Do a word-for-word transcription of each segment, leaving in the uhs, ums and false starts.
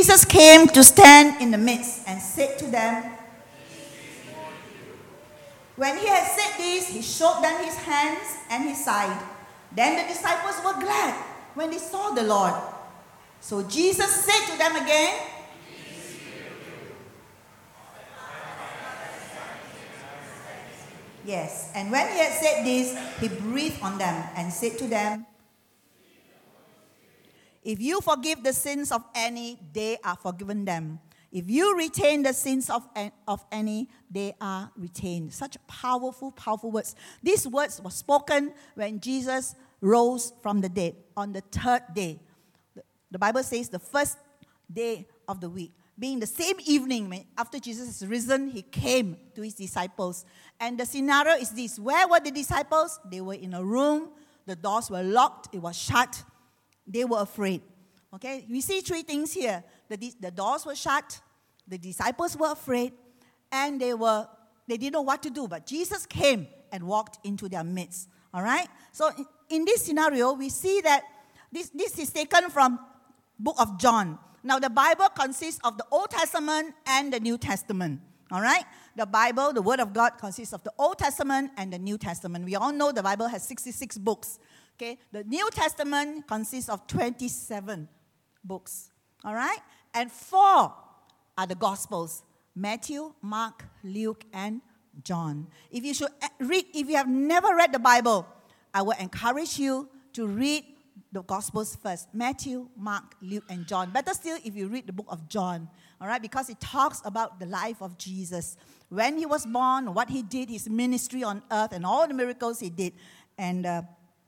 Jesus came to stand in the midst and said to them, when he had said this, he showed them his hands and his side. Then the disciples were glad when they saw the Lord. So Jesus said to them again, yes, and when he had said this, he breathed on them and said to them, if you forgive the sins of any, they are forgiven them. If you retain the sins of, of any, they are retained. Such powerful, powerful words. These words were spoken when Jesus rose from the dead on the third day. The, the Bible says the first day of the week. Being the same evening, when, after Jesus is risen, he came to his disciples. And the scenario is this. Where were the disciples? They were in a room. The doors were locked. It was shut. They were afraid. Okay, we see three things here. The, the doors were shut, the disciples were afraid, and they were they didn't know what to do. But Jesus came and walked into their midst. All right? So in, in this scenario, we see that this, this is taken from book of John. Now, the Bible consists of the Old Testament and the New Testament. All right? The Bible, the Word of God, consists of the Old Testament and the New Testament. We all know the Bible has sixty-six books. Okay? The New Testament consists of twenty-seven books. All right? And four are the Gospels. Matthew, Mark, Luke, and John. If you should read, if you have never read the Bible, I would encourage you to read the Gospels first. Matthew, Mark, Luke, and John. Better still if you read the book of John. All right? Because it talks about the life of Jesus. When he was born, what he did, his ministry on earth, and all the miracles he did. And uh,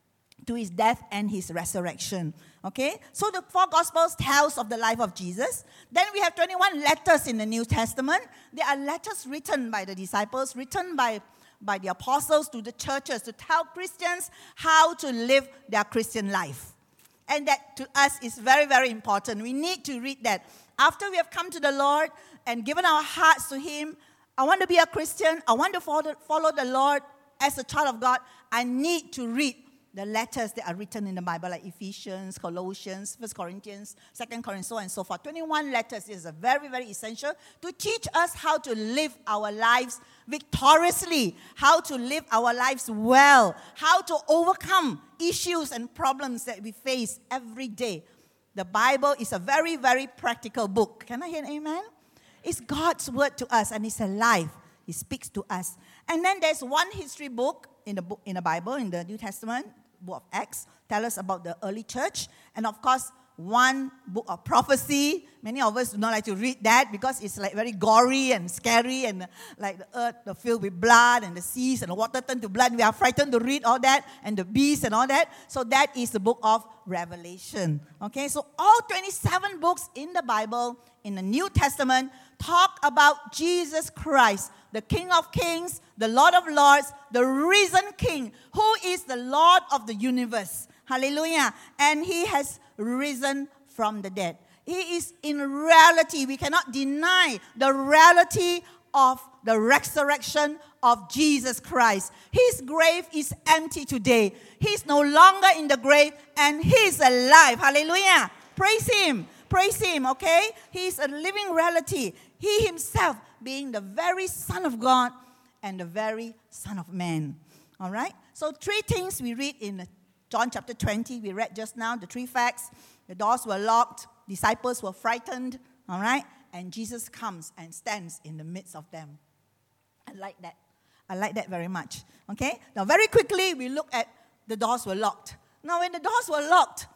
to his death and his resurrection. Okay? So the four Gospels tells of the life of Jesus. Then we have twenty-one letters in the New Testament. They are letters written by the disciples, written by, by the apostles to the churches to tell Christians how to live their Christian life. And that to us is very, very important. We need to read that. After we have come to the Lord and given our hearts to Him, I want to be a Christian. I want to follow, follow the Lord as a child of God. I need to read the letters that are written in the Bible, like Ephesians, Colossians, First Corinthians, Second Corinthians, so on and so forth. twenty-one letters is a very, very essential to teach us how to live our lives victoriously, how to live our lives well, how to overcome issues and problems that we face every day. The Bible is a very, very practical book. Can I hear an amen? It's God's word to us, and it's alive. He speaks to us. And then there's one history book in the book in the Bible, in the New Testament, book of Acts, tell us about the early church. And of course, one book of prophecy. Many of us do not like to read that because it's like very gory and scary, and like the earth the filled with blood, and the seas and the water turn to blood. We are frightened to read all that, and the beasts and all that. So that is the book of Revelation. Okay, so all twenty-seven books in the Bible, in the New Testament, talk about Jesus Christ, the King of Kings, the Lord of Lords, the risen King, who is the Lord of the universe. Hallelujah. And He has risen from the dead. He is in reality. We cannot deny the reality of the resurrection of Jesus Christ. His grave is empty today. He's no longer in the grave, and He's alive. Hallelujah. Praise Him. Praise Him, okay? He's a living reality. He Himself being the very Son of God and the very Son of Man. All right? So three things we read in John chapter twenty. We read just now the three facts. The doors were locked. Disciples were frightened. All right? And Jesus comes and stands in the midst of them. I like that. I like that very much. Okay? Now, very quickly, we look at the doors were locked. Now, when the doors were locked,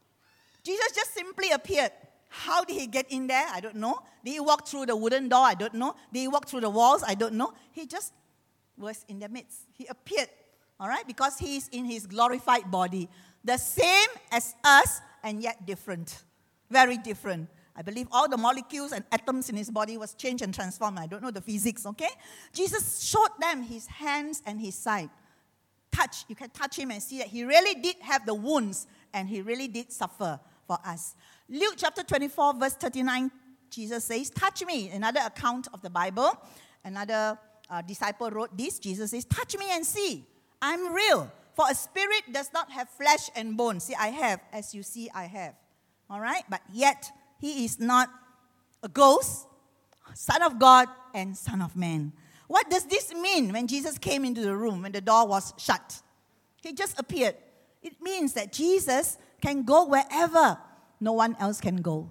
Jesus just simply appeared. How did He get in there? I don't know. Did He walk through the wooden door? I don't know. Did He walk through the walls? I don't know. He just was in their midst. He appeared. All right? Because He is in His glorified body. The same as us, and yet different. Very different. I believe all the molecules and atoms in His body was changed and transformed. I don't know the physics, okay? Jesus showed them His hands and His side. Touch. You can touch Him and see that He really did have the wounds, and He really did suffer for us. Luke chapter twenty-four, verse thirty-nine, Jesus says, touch me. Another account of the Bible. Another uh, disciple wrote this. Jesus says, touch me and see. I'm real. For a spirit does not have flesh and bone. See, I have. As you see, I have. All right? But yet, He is not a ghost, Son of God, and Son of Man. What does this mean when Jesus came into the room, when the door was shut? He just appeared. It means that Jesus can go wherever no one else can go.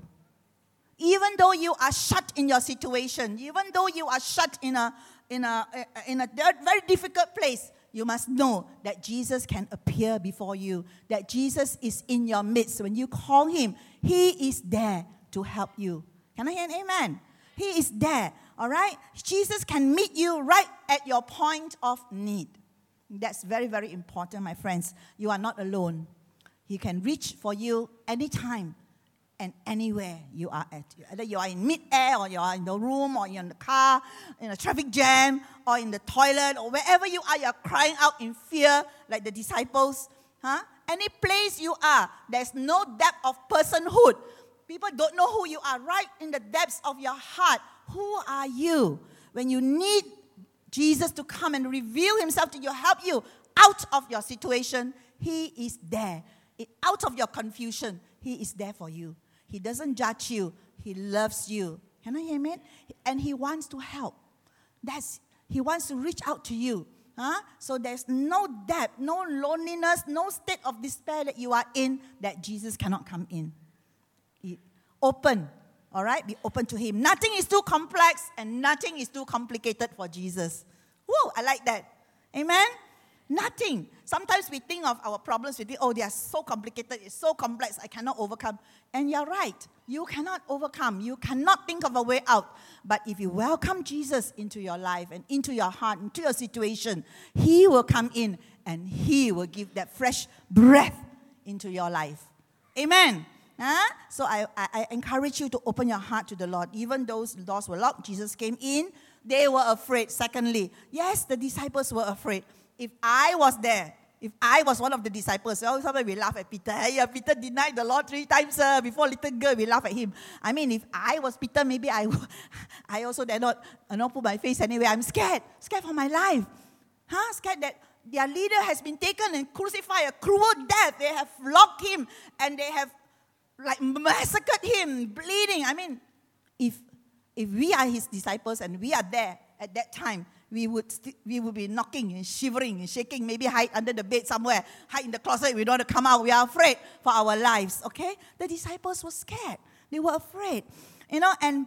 Even though you are shut in your situation, even though you are shut in a, in a, in a very difficult place, you must know that Jesus can appear before you, that Jesus is in your midst. When you call him, he is there to help you. Can I hear an amen? He is there, all right? Jesus can meet you right at your point of need. That's very, very important, my friends. You are not alone. He can reach for you anytime and anywhere you are at. Either you are in mid-air, or you are in the room, or you're in the car, in a traffic jam, or in the toilet, or wherever you are, you're crying out in fear like the disciples. Huh? Any place you are, there's no depth of personhood. People don't know who you are. Right in the depths of your heart, who are you? When you need Jesus to come and reveal himself to you, help you out of your situation, he is there. Out of your confusion, he is there for you. He doesn't judge you. He loves you. Can I hear amen? And he wants to help. That's, he wants to reach out to you. Huh? So there's no depth, no loneliness, no state of despair that you are in that Jesus cannot come in. He, open, all right? Be open to him. Nothing is too complex and nothing is too complicated for Jesus. Whoa, I like that. Amen? Nothing. Sometimes we think of our problems, we think, oh, they are so complicated, it's so complex, I cannot overcome. And you're right. You cannot overcome. You cannot think of a way out. But if you welcome Jesus into your life and into your heart, into your situation, he will come in and he will give that fresh breath into your life. Amen. Huh? So I, I, I encourage you to open your heart to the Lord. Even those doors were locked, Jesus came in. They were afraid. Secondly, yes, the disciples were afraid. If I was there, if I was one of the disciples, oh, sometimes we laugh at Peter. Hey, uh, Peter denied the Lord three times. Uh, before little girl, we laugh at him. I mean, if I was Peter, maybe I, I also dare not, uh, not put my face anywhere. I'm scared, scared for my life. Huh? Scared that their leader has been taken and crucified, a cruel death. They have locked him and they have like massacred him, bleeding. I mean, if if we are his disciples and we are there at that time, we would st- we would be knocking and shivering and shaking, maybe hide under the bed somewhere, hide in the closet, we don't want to come out, we are afraid for our lives, okay? The disciples were scared. They were afraid. You know, and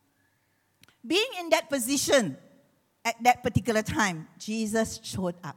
being in that position at that particular time, Jesus showed up.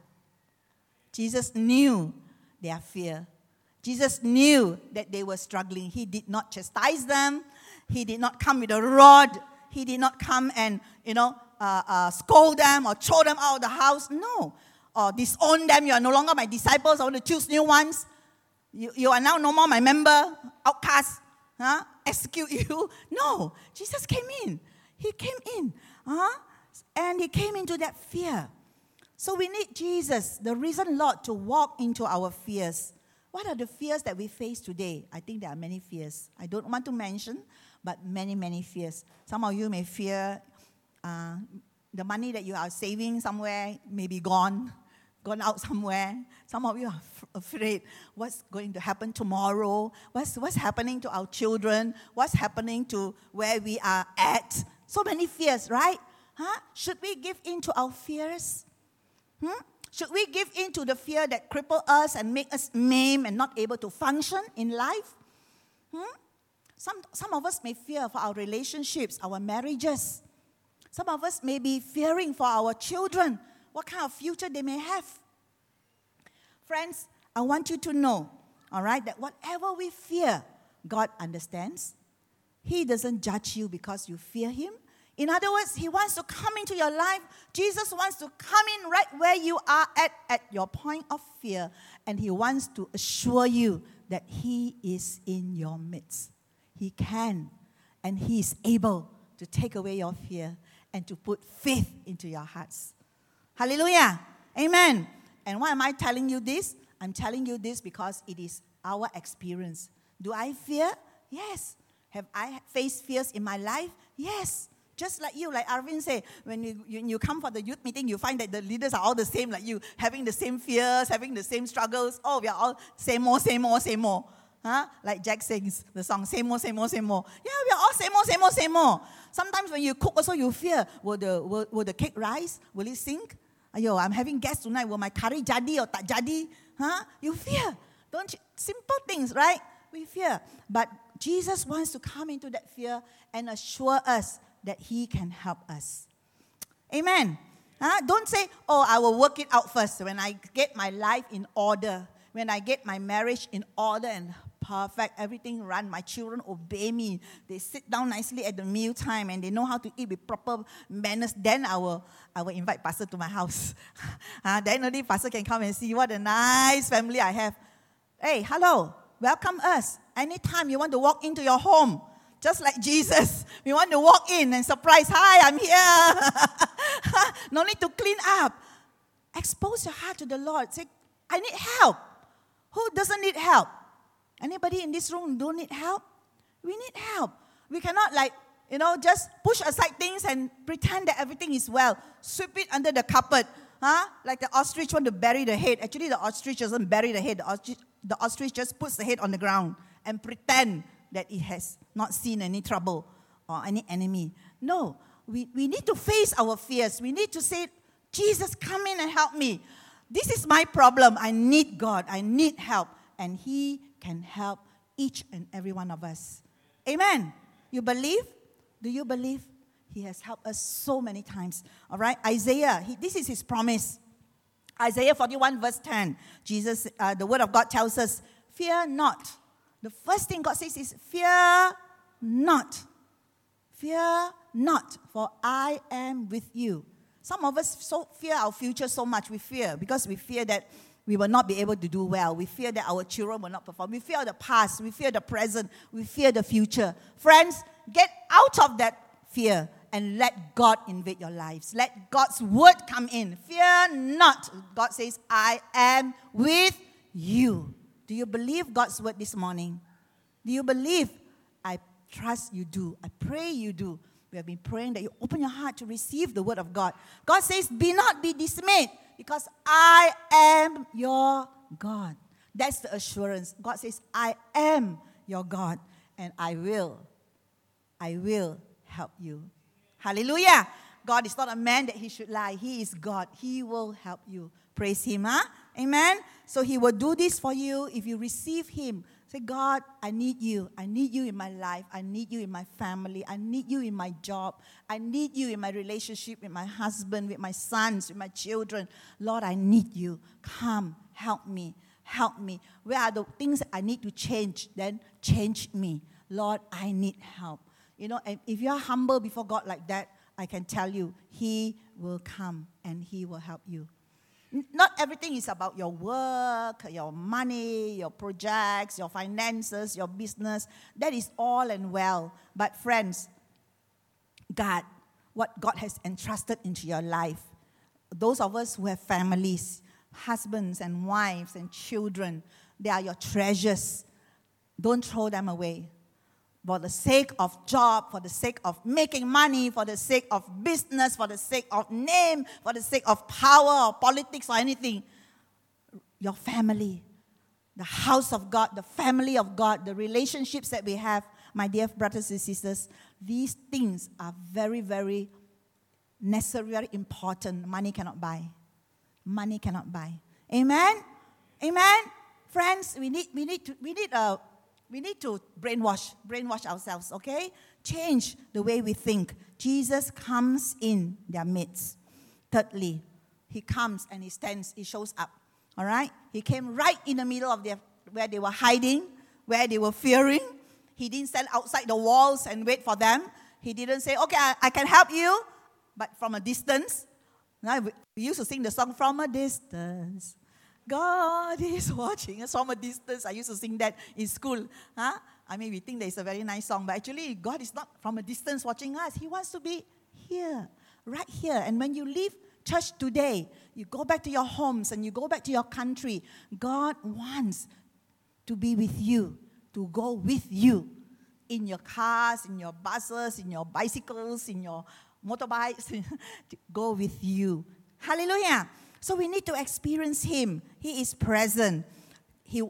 Jesus knew their fear. Jesus knew that they were struggling. He did not chastise them. He did not come with a rod. He did not come and, you know, uh, uh, scold them or throw them out of the house. No. Or disown them. You are no longer my disciples. I want to choose new ones. You, you are now no more my member. Outcast. Huh? Execute you. No. Jesus came in. He came in. Huh? And he came into that fear. So we need Jesus, the risen Lord, to walk into our fears. What are the fears that we face today? I think there are many fears. I don't want to mention, but many, many fears. Some of you may fear uh, the money that you are saving somewhere may be gone, gone out somewhere. Some of you are f- afraid what's going to happen tomorrow, what's, what's happening to our children, what's happening to where we are at. So many fears, right? Huh? Should we give in to our fears? Hmm? Should we give in to the fear that cripple us and make us maimed and not able to function in life? Hmm? Some, some of us may fear for our relationships, our marriages. Some of us may be fearing for our children, what kind of future they may have. Friends, I want you to know, all right, that whatever we fear, God understands. He doesn't judge you because you fear him. In other words, he wants to come into your life. Jesus wants to come in right where you are at, at your point of fear. And he wants to assure you that he is in your midst. He can, and he is able to take away your fear and to put faith into your hearts. Hallelujah. Amen. And why am I telling you this? I'm telling you this because it is our experience. Do I fear? Yes. Have I faced fears in my life? Yes. Just like you, like Arvin said, when you, you, you come for the youth meeting, you find that the leaders are all the same like you, having the same fears, having the same struggles. Oh, we are all same more, same more, same more. Huh? Like Jack sings the song, same more, same more, same more. Yeah, we are all same more, same more, same more. Sometimes when you cook also you fear, will the, will, will the cake rise? Will it sink? Ayo, I'm having guests tonight, will my curry jadi or tak jadi? Huh? You fear. Don't you? Simple things, right? We fear. But Jesus wants to come into that fear and assure us that He can help us. Amen. Huh? Don't say, oh, I will work it out first. When I get my life in order, when I get my marriage in order and perfect, everything run, my children obey me, they sit down nicely at the meal time and they know how to eat with proper manners, then I will, I will invite Pastor to my house. uh, then only Pastor can come and see what a nice family I have. Hey, hello, welcome us. Anytime you want to walk into your home, just like Jesus, we want to walk in and surprise, hi, I'm here. No need to clean up. Expose your heart to the Lord. Say, I need help. Who doesn't need help? Anybody in this room don't need help? We need help. We cannot like, you know, just push aside things and pretend that everything is well. Sweep it under the carpet. Huh? Like the ostrich want to bury the head. Actually, the ostrich doesn't bury the head. The ostrich, the ostrich just puts the head on the ground and pretend that it has not seen any trouble or any enemy. No, we, we need to face our fears. We need to say, Jesus, come in and help me. This is my problem. I need God. I need help. And He can help each and every one of us. Amen. You believe? Do you believe? He has helped us so many times. All right? Isaiah, he, this is His promise. Isaiah forty-one verse ten. Jesus, uh, the Word of God tells us, fear not. The first thing God says is, fear not. Fear not, for I am with you. Some of us so fear our future so much. We fear because we fear that we will not be able to do well. We fear that our children will not perform. We fear the past. We fear the present. We fear the future. Friends, get out of that fear and let God invade your lives. Let God's word come in. Fear not. God says, I am with you. Do you believe God's word this morning? Do you believe? I trust you do. I pray you do. We have been praying that you open your heart to receive the word of God. God says, be not be dismayed, because I am your God. That's the assurance. God says, I am your God, and I will, I will help you. Hallelujah. God is not a man that He should lie. He is God. He will help you. Praise Him, huh? Amen. So He will do this for you if you receive Him. Say, God, I need you. I need you in my life. I need you in my family. I need you in my job. I need you in my relationship with my husband, with my sons, with my children. Lord, I need you. Come, help me. Help me. Where are the things I need to change? Then change me. Lord, I need help. You know, and if you are humble before God like that, I can tell you, He will come and He will help you. Not everything is about your work, your money, your projects, your finances, your business. That is all and well. But friends, God, what God has entrusted into your life, those of us who have families, husbands and wives and children, they are your treasures. Don't throw them away. For the sake of job, for the sake of making money, for the sake of business, for the sake of name, for the sake of power or politics or anything. Your family, the house of God, the family of God, the relationships that we have, my dear brothers and sisters, these things are very, very necessary, very important. Money cannot buy. Money cannot buy. Amen? Amen? Friends, we need, we need to, we need a... We need to brainwash, brainwash ourselves, okay? Change the way we think. Jesus comes in their midst. Thirdly, He comes and He stands, He shows up, all right? He came right in the middle of their, where they were hiding, where they were fearing. He didn't stand outside the walls and wait for them. He didn't say, okay, I, I can help you, but from a distance. Now, we used to sing the song, From a Distance. God is watching us from a distance. I used to sing that in school. Huh? I mean, we think that it's a very nice song, but actually, God is not from a distance watching us. He wants to be here, right here. And when you leave church today, you go back to your homes and you go back to your country, God wants to be with you, to go with you in your cars, in your buses, in your bicycles, in your motorbikes, to go with you. Hallelujah. So we need to experience Him. He is present. He,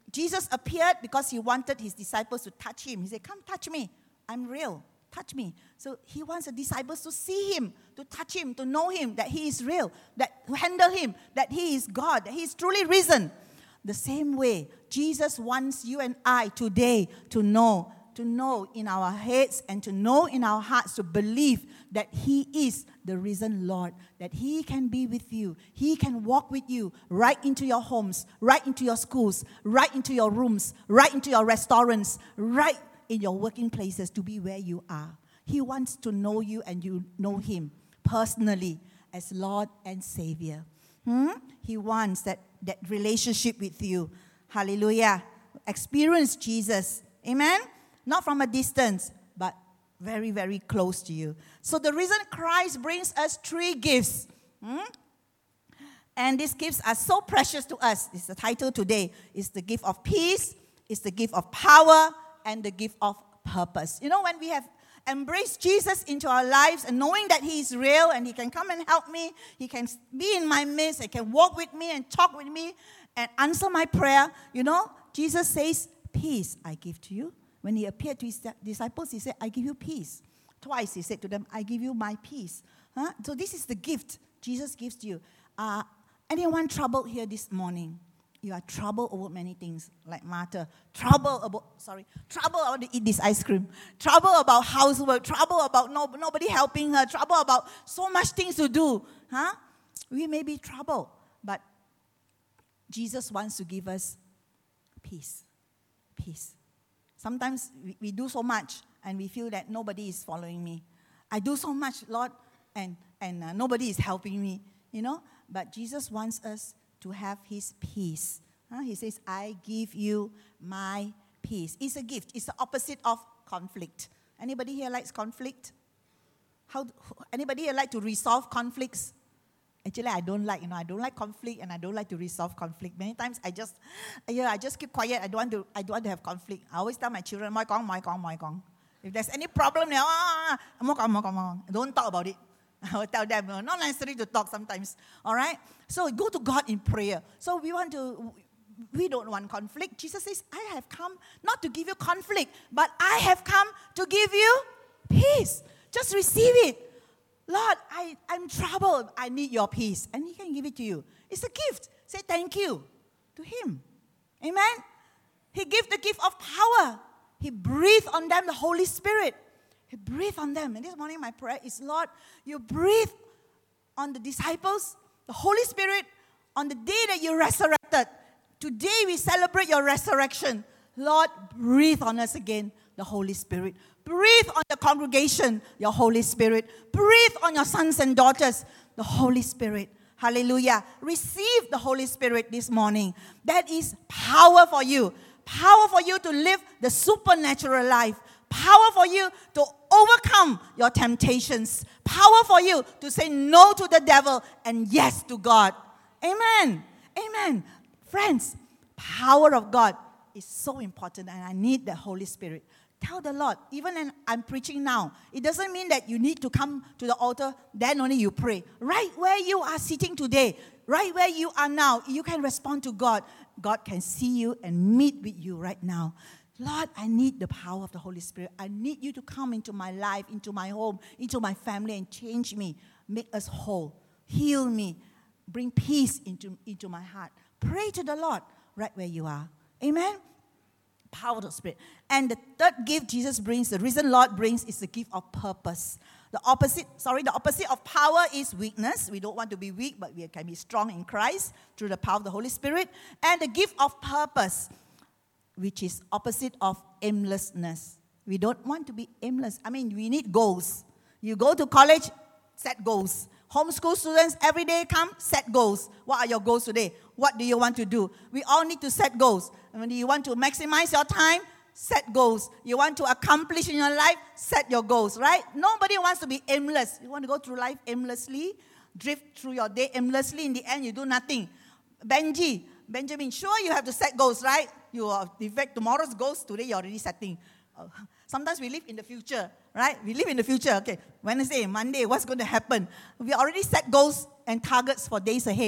Jesus appeared because he wanted his disciples to touch him. He said, come touch me. I'm real. Touch me. So he wants the disciples to see him, to touch him, to know him, that he is real, that to handle him, that he is God, that he is truly risen. The same way, Jesus wants you and I today to know, to know in our heads and to know in our hearts, to believe that he is the risen Lord, that he can be with you. He can walk with you right into your homes, right into your schools, right into your rooms, right into your restaurants, right in your working places, to be where you are. He wants to know you and you know him personally as Lord and Savior. Hmm? He wants that, that relationship with you. Hallelujah. Experience Jesus. Amen? Not from a distance, but very, very close to you. So the reason Christ brings us three gifts. Hmm? And these gifts are so precious to us. It's the title today. It's the gift of peace. It's the gift of power. And the gift of purpose. You know, when we have embraced Jesus into our lives and knowing that he is real and he can come and help me, he can be in my midst, he can walk with me and talk with me and answer my prayer, you know, Jesus says, peace I give to you. When he appeared to his disciples, he said, I give you peace. Twice he said to them, I give you my peace. Huh? So this is the gift Jesus gives to you. Uh, anyone troubled here this morning? You are troubled over many things, like Martha. Trouble about, sorry, trouble about to eat this ice cream. Trouble about housework. Trouble about no, nobody helping her. Trouble about so much things to do. Huh? We may be troubled, but Jesus wants to give us peace. Peace. Sometimes we, we do so much and we feel that nobody is following me. I do so much, Lord, and, and uh, nobody is helping me, you know. But Jesus wants us to have his peace. Huh? He says, I give you my peace. It's a gift. It's the opposite of conflict. Anybody here likes conflict? How? Anybody here like to resolve conflicts? Actually, I don't like, you know, I don't like conflict and I don't like to resolve conflict. Many times I just, yeah, I just keep quiet. I don't want to, I don't want to have conflict. I always tell my children, "Moi gong, moi gong, moi gong." If there's any problem, now, ah, moi gong, moi gong, moi gong. Don't talk about it. I will tell them, no, not necessary to talk sometimes. All right? So go to God in prayer. So we want to, we don't want conflict. Jesus says, I have come not to give you conflict, but I have come to give you peace. Just receive it. Lord, I, I'm troubled. I need your peace. And he can give it to you. It's a gift. Say thank you to him. Amen? He gave the gift of power. He breathed on them the Holy Spirit. He breathed on them. And this morning my prayer is, Lord, you breathe on the disciples, the Holy Spirit, on the day that you resurrected. Today we celebrate your resurrection. Lord, breathe on us again, the Holy Spirit. Breathe on the congregation, your Holy Spirit. Breathe on your sons and daughters, the Holy Spirit. Hallelujah. Receive the Holy Spirit this morning. That is power for you. Power for you to live the supernatural life. Power for you to overcome your temptations. Power for you to say no to the devil and yes to God. Amen. Amen. Friends, power of God is so important and I need the Holy Spirit. Tell the Lord, even when I'm preaching now, it doesn't mean that you need to come to the altar, then only you pray. Right where you are sitting today, right where you are now, you can respond to God. God can see you and meet with you right now. Lord, I need the power of the Holy Spirit. I need you to come into my life, into my home, into my family and change me. Make us whole. Heal me. Bring peace into, into my heart. Pray to the Lord right where you are. Amen? Power of the Spirit. And the third gift Jesus brings, the risen Lord brings, is the gift of purpose. The opposite, sorry, the opposite of power is weakness. We don't want to be weak, but we can be strong in Christ through the power of the Holy Spirit. And the gift of purpose, which is opposite of aimlessness. We don't want to be aimless. I mean, we need goals. You go to college, set goals. Homeschool students, every day come, set goals. What are your goals today? What do you want to do? We all need to set goals. And when you want to maximize your time, set goals. You want to accomplish in your life, set your goals, right? Nobody wants to be aimless. You want to go through life aimlessly, drift through your day aimlessly. In the end, you do nothing. Benji, Benjamin, sure you have to set goals, right? You are, in fact, tomorrow's goals, today you're already setting. Uh, sometimes we live in the future, right? We live in the future. Okay, Wednesday, Monday, what's going to happen? We already set goals and targets for days ahead.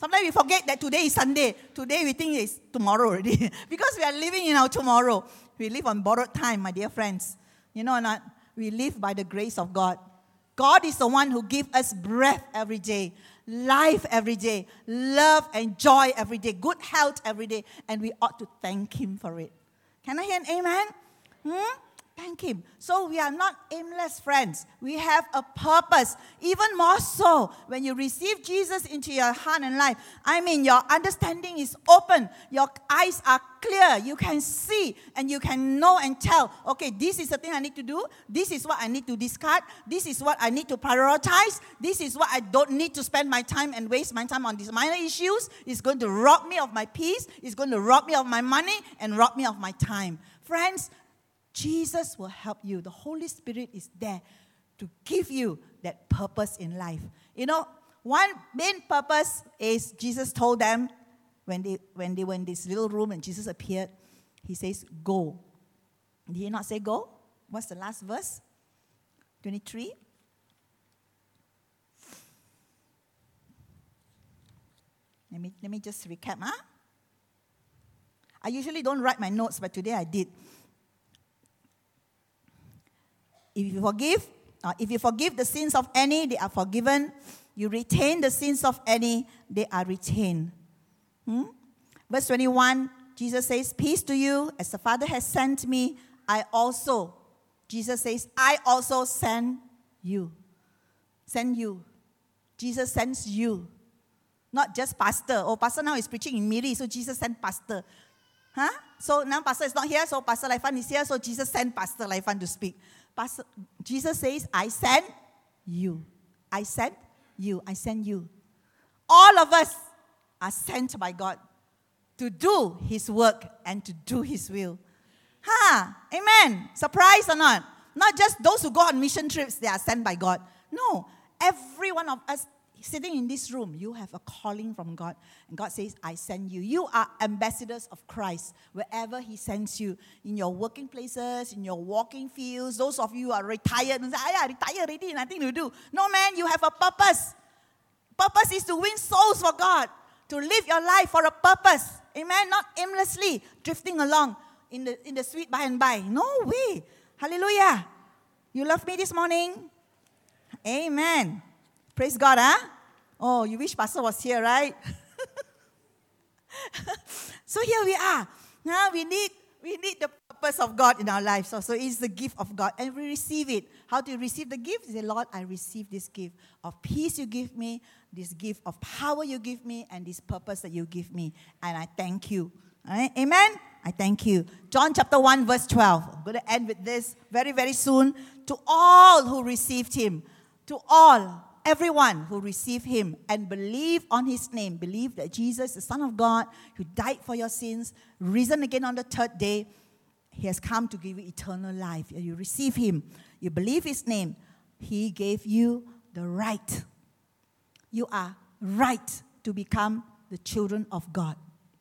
Sometimes we forget that today is Sunday. Today we think it's tomorrow already. Because we are living in our tomorrow. We live on borrowed time, my dear friends. You know or not? We live by the grace of God. God is the one who gives us breath every day, life every day, love and joy every day, good health every day, and we ought to thank Him for it. Can I hear an amen? Hmm? Thank Him. So we are not aimless friends. We have a purpose. Even more so, when you receive Jesus into your heart and life, I mean, your understanding is open. Your eyes are clear. You can see and you can know and tell, okay, this is the thing I need to do. This is what I need to discard. This is what I need to prioritize. This is what I don't need to spend my time and waste my time on these minor issues. It's going to rob me of my peace. It's going to rob me of my money and rob me of my time. Friends, Jesus will help you. The Holy Spirit is there to give you that purpose in life. You know, one main purpose is Jesus told them when they when they were in this little room and Jesus appeared, He says, go. Did He not say go? What's the last verse? twenty-three. Let me, let me just recap. Huh? I usually don't write my notes, but today I did. If you forgive, uh, if you forgive the sins of any, they are forgiven. You retain the sins of any, they are retained. Hmm? Verse twenty-one, Jesus says, peace to you, as the Father has sent me, I also, Jesus says, I also send you. Send you. Jesus sends you. Not just pastor. Oh, pastor now is preaching in Miri, so Jesus sent pastor. Huh? So now pastor is not here, so Pastor Laifan is here, so Jesus sent Pastor Laifan to speak. Pastor, Jesus says, I send you. I send you. I send you. All of us are sent by God to do His work and to do His will. Huh? Amen. Surprised or not? Not just those who go on mission trips, they are sent by God. No. Every one of us sitting in this room, you have a calling from God. And God says, I send you. You are ambassadors of Christ wherever He sends you. In your working places, in your walking fields. Those of you who are retired and say, I retired already, nothing to do. No, man, you have a purpose. Purpose is to win souls for God. To live your life for a purpose. Amen? Not aimlessly drifting along in the, in the sweet by and by. No way. Hallelujah. You love me this morning? Amen. Praise God, huh? Oh, you wish Pastor was here, right? So here we are. Now we need we need the purpose of God in our lives. So, so it's the gift of God, and we receive it. How do you receive the gift? You say, Lord, I receive this gift of peace you give me, this gift of power you give me, and this purpose that you give me. And I thank you. All right? Amen? I thank you. John chapter one, verse twelve. I'm going to end with this very, very soon. To all who received Him, to all, everyone who received Him and believe on His name, believe that Jesus, the Son of God, who died for your sins, risen again on the third day, He has come to give you eternal life. You receive Him, you believe His name, He gave you the right. You are right to become the children of God.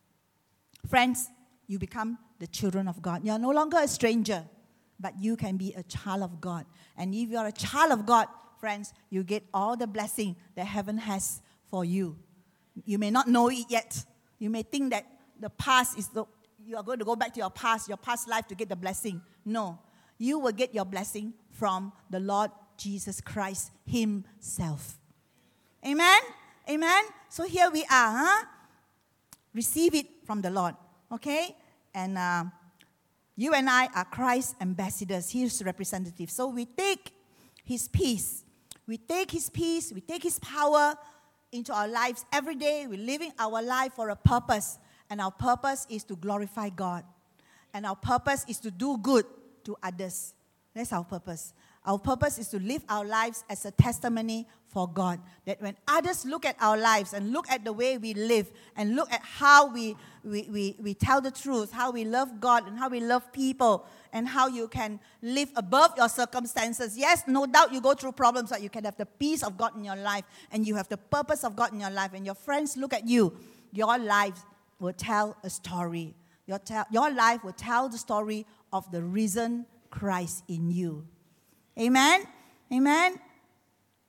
Friends, you become the children of God. You are no longer a stranger, but you can be a child of God. And if you are a child of God, friends, you get all the blessing that heaven has for you. You may not know it yet. You may think that the past is the, you are going to go back to your past, your past life to get the blessing. No. You will get your blessing from the Lord Jesus Christ Himself. Amen? Amen? So here we are, huh? Receive it from the Lord. Okay? And uh, you and I are Christ's ambassadors, His representatives. So we take His peace. We take His peace, we take His power into our lives every day. We're living our life for a purpose. And our purpose is to glorify God. And our purpose is to do good to others. That's our purpose. Our purpose is to live our lives as a testimony for God. That when others look at our lives and look at the way we live and look at how we, we, we, we tell the truth, how we love God and how we love people and how you can live above your circumstances. Yes, no doubt you go through problems, but you can have the peace of God in your life and you have the purpose of God in your life. And your friends look at you. Your life will tell a story. Your, te- your life will tell the story of the risen Christ in you. Amen? Amen?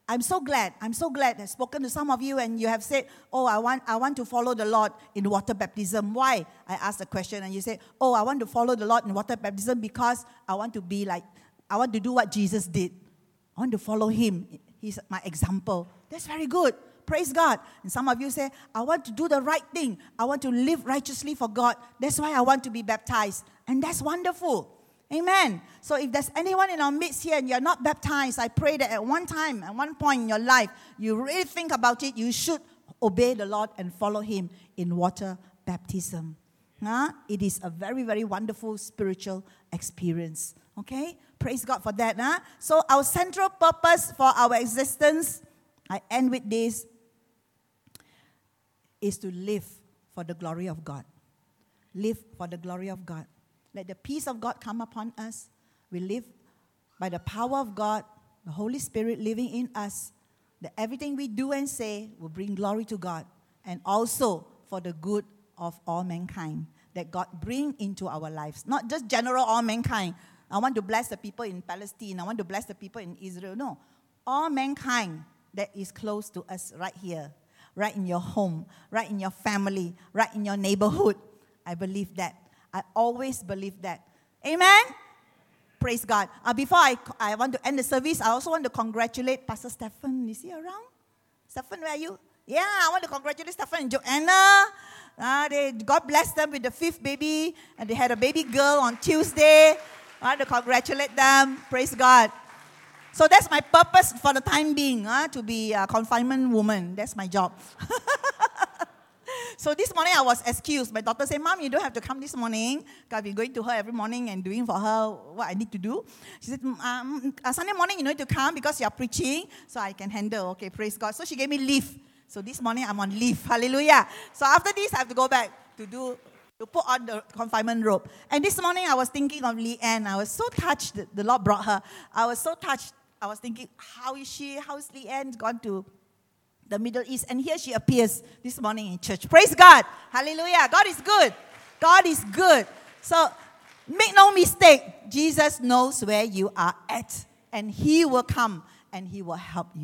I'm so glad. I'm so glad I've spoken to some of you and you have said, oh, I want, I want to follow the Lord in water baptism. Why? I asked the question and you say, oh, I want to follow the Lord in water baptism because I want to be like, I want to do what Jesus did. I want to follow him. He's my example. That's very good. Praise God. And some of you say, I want to do the right thing. I want to live righteously for God. That's why I want to be baptized. And that's wonderful. Amen. So if there's anyone in our midst here and you're not baptized, I pray that at one time, at one point in your life, you really think about it, you should obey the Lord and follow him in water baptism. Huh? It is a very, very wonderful spiritual experience. Okay? Praise God for that. Huh? So our central purpose for our existence, I end with this, is to live for the glory of God. Live for the glory of God. Let the peace of God come upon us. We live by the power of God, the Holy Spirit living in us, that everything we do and say will bring glory to God, and also for the good of all mankind that God bring into our lives. Not just general all mankind. I want to bless the people in Palestine. I want to bless the people in Israel. No. All mankind that is close to us right here, right in your home, right in your family, right in your neighborhood. I believe that. I always believe that. Amen? Praise God. Uh, before I, I want to end the service, I also want to congratulate Pastor Stephen. Is he around? Stephen, where are you? Yeah, I want to congratulate Stephen and Joanna. Uh, they, God bless them with the fifth baby. And they had a baby girl on Tuesday. I want to congratulate them. Praise God. So that's my purpose for the time being, uh, to be a confinement woman. That's my job. So this morning I was excused. My daughter said, Mom, you don't have to come this morning. Because I've been going to her every morning and doing for her what I need to do. She said, um, Sunday morning you need to come because you are preaching. So I can handle. Okay, praise God. So she gave me leave. So this morning I'm on leave. Hallelujah. So after this I have to go back to do to put on the confinement robe. And this morning I was thinking of Leanne. I was so touched that the Lord brought her. I was so touched. I was thinking, how is she? How is Leanne gone to the Middle East? And here she appears this morning in church. Praise God. Hallelujah. God is good. God is good. So make no mistake, Jesus knows where you are at. And he will come and he will help you.